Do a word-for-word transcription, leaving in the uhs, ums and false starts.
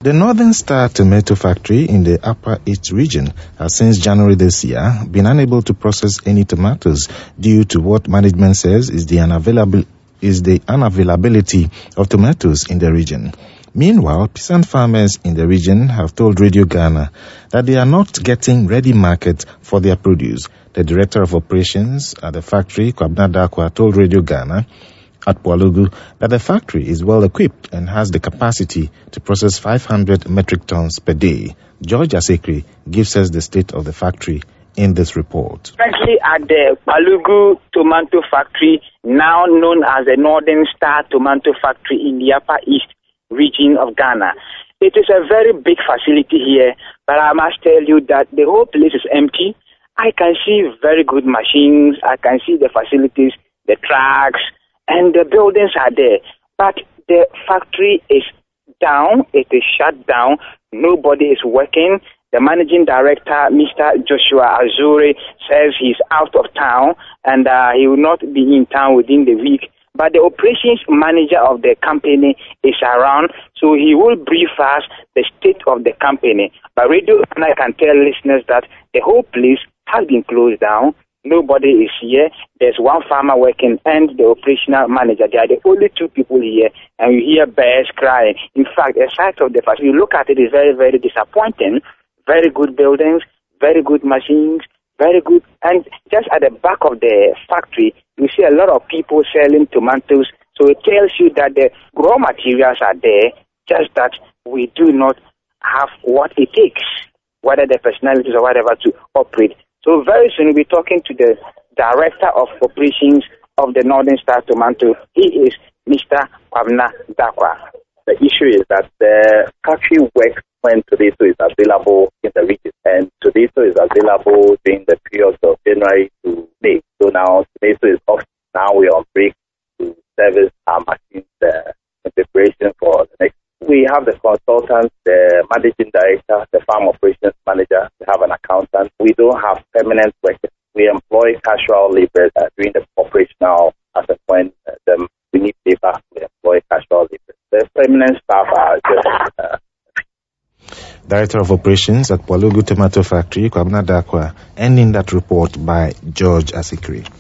The Northern Star Tomato Factory in the Upper East region has since January this year been unable to process any tomatoes due to what management says is the unavailable is the unavailability of tomatoes in the region. Meanwhile, peasant farmers in the region have told Radio Ghana that they are not getting ready market for their produce. The Director of Operations at the factory, Kwabena Darkwa, told Radio Ghana at Pwalugu that the factory is well equipped and has the capacity to process five hundred metric tons per day. George Asekri gives us the state of the factory in this report. Currently at the Pwalugu Tomato Factory, now known as the Northern Star Tomato Factory in the Upper East region of Ghana. It is a very big facility here, but I must tell you that the whole place is empty. I can see very good machines, I can see the facilities, the trucks, and the buildings are there, but the factory is down, it is shut down, nobody is working. The managing director, Mister Joshua Azure, says he's out of town and uh, he will not be in town within the week. But the operations manager of the company is around, so he will brief us the state of the company. But Radio Ghana can tell listeners that the whole place has been closed down. Nobody is here. There's one farmer working and the operational manager. They are the only two people here, and you hear bears crying. In fact, the sight of the factory, you look at it, is very, very disappointing. Very good buildings, very good machines, very good. And just at the back of the factory, you see a lot of people selling tomatoes. So it tells you that the raw materials are there, just that we do not have what it takes, whether the personalities or whatever, to operate. So very soon we'll be talking to the Director of Operations of the Northern Star Tomato. He is Mister Kwabena Darkwa. The issue is that the factory works when tomato is available in the region, and tomato is available during the period of January to May. So now tomato is off. Now we are on break to service our machines uh, in preparation for the next. We have the consultants, the managing director, the farm operations manager. We have an accountant. We don't have permanent workers. We employ casual laborers uh, during the operational aspect when uh, the, we need labor. We employ casual laborers. The permanent staff are just. Uh, Director of Operations at Pwalugu Tomato Factory, Kwabena Darkwa, ending that report by George Asekri.